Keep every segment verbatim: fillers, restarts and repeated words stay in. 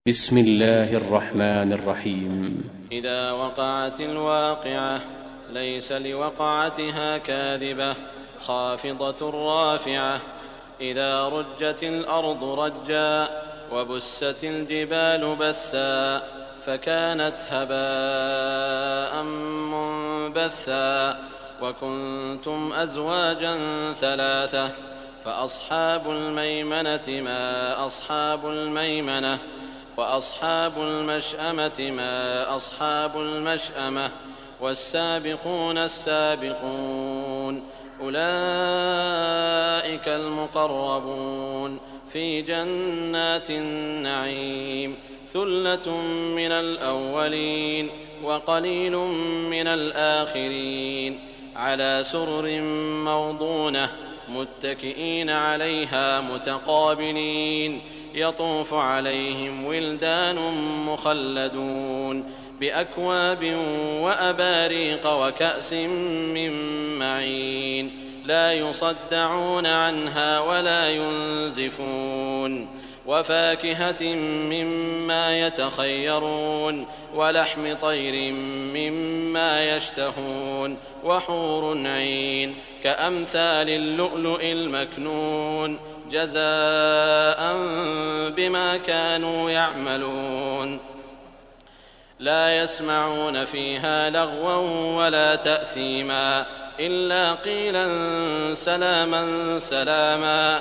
بسم الله الرحمن الرحيم. إذا وقعت الواقعة ليس لوقعتها كاذبة خافضة رافعة. إذا رجت الأرض رجا وبست الجبال بسا فكانت هباء منبثا وكنتم أزواجا ثلاثة فأصحاب الميمنة ما أصحاب الميمنة وأصحاب المشأمة ما أصحاب المشأمة والسابقون السابقون أولئك المقربون في جنات النعيم ثلة من الأولين وقليل من الآخرين على سرر موضونة متكئين عليها متقابلين يطوف عليهم ولدان مخلدون بأكواب وأباريق وكأس من معين لا يصدعون عنها ولا ينزفون وفاكهة مما يتخيرون ولحم طير مما يشتهون وحور عين كأمثال اللؤلؤ المكنون جزاء بما كانوا يعملون لا يسمعون فيها لغوا ولا تأثيما إلا قيلا سلاما سلاما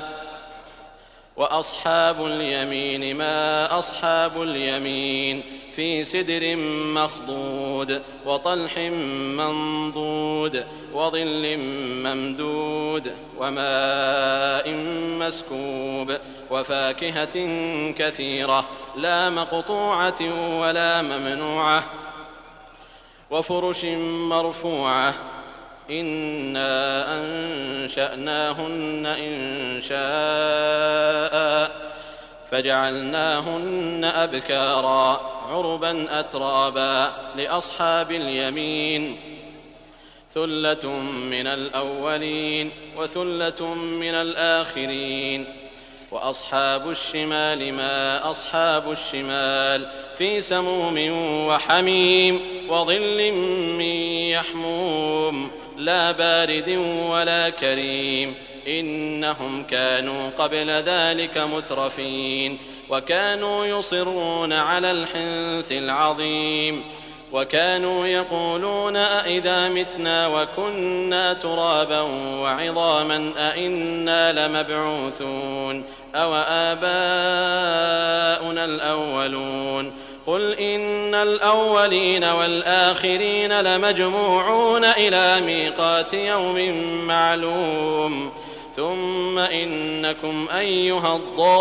وأصحاب اليمين ما أصحاب اليمين في سدر مخضود وطلح منضود وظل ممدود وماء مسكوب وفاكهة كثيرة لا مقطوعة ولا ممنوعة وفرش مرفوعة إنا أنشأناهن إنشاء فجعلناهن أبكارا عربا أترابا لأصحاب اليمين ثلة من الأولين وثلة من الآخرين وأصحاب الشمال ما أصحاب الشمال في سموم وحميم وظل من يحموم لا بارد ولا كريم إنهم كانوا قبل ذلك مترفين وكانوا يصرون على الحنث العظيم وكانوا يقولون أئذا متنا وكنا ترابا وعظاما أئنا لمبعوثون أو آباؤنا الأولون قل إن الأولين والآخرين لمجموعون إلى ميقات يوم معلوم ثم إنكم أيها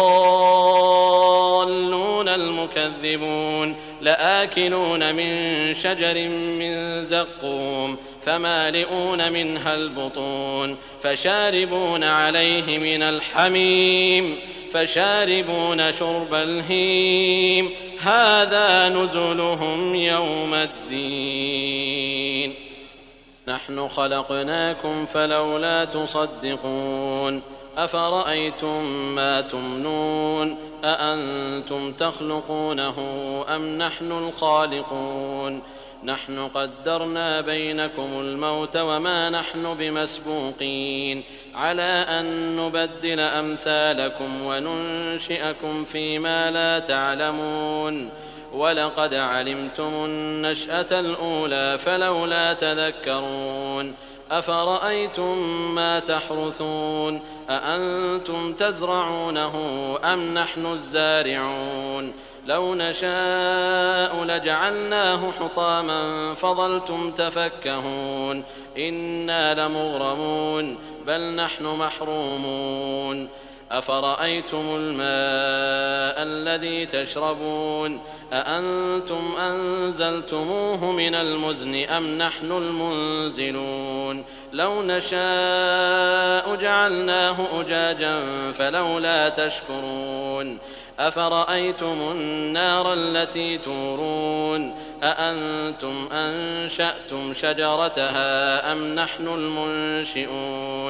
الضالون المكذبون لآكلون من شجر من زقوم فمالئون منها البطون فشاربون عليه من الحميم فشاربون شرب الهيم هذا نزلهم يوم الدين نحن خلقناكم فلولا تصدقون أفرأيتم ما تمنون أأنتم تخلقونه أم نحن الخالقون نحن قدرنا بينكم الموت وما نحن بمسبوقين على أن نبدل أمثالكم وننشئكم فيما لا تعلمون ولقد علمتم النشأة الأولى فلولا تذكرون أفرأيتم ما تحرثون أأنتم تزرعونه أم نحن الزارعون لو نشاء لجعلناه حطاما فظلتم تفكهون إنا لمغرمون بل نحن محرومون أفرأيتم الماء الذي تشربون أأنتم أنزلتموه من المزن أم نحن المنزلون لو نشاء جعلناه أجاجا فلولا تشكرون أفرأيتم النار التي تورون أأنتم أنشأتم شجرتها أم نحن المنشئون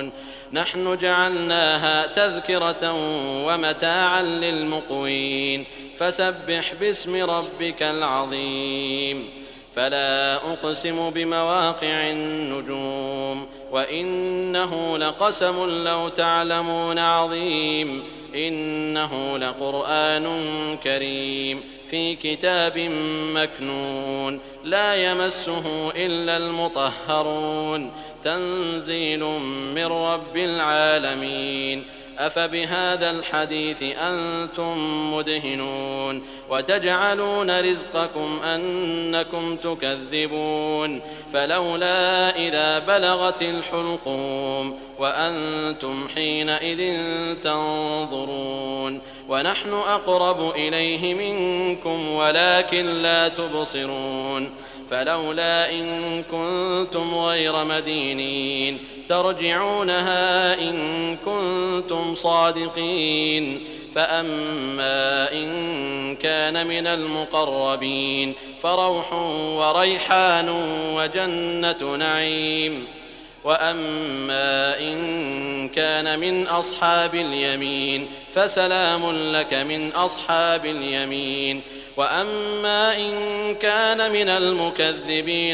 نحن جعلناها تذكرة ومتاعا للمقوين فسبح باسم ربك العظيم فلا أقسم بمواقع النجوم وإنه لقسم لو تعلمون عظيم إنه لقرآن كريم في كتاب مكنون لا يمسه إلا المطهرون تنزيل من رب العالمين أفبهذا الحديث أنتم مدهنون وتجعلون رزقكم أنكم تكذبون فلولا إذا بلغت الحلقوم وأنتم حينئذ تنظرون ونحن أقرب إليه منكم ولكن لا تبصرون فلولا إن كنتم غير مدينين ترجعونها إن كنتم صادقين فأما إن كان من المقربين فروح وريحان وجنة نعيم وأما إن كان من أصحاب اليمين فسلام لك من أصحاب اليمين وأما إن كان من المكذبين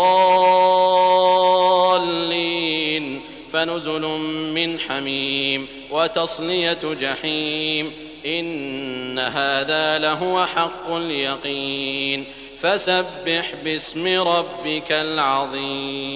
الضالين فنزل من حميم وتصلية جحيم إن هذا لهو حق اليقين فسبح باسم ربك العظيم.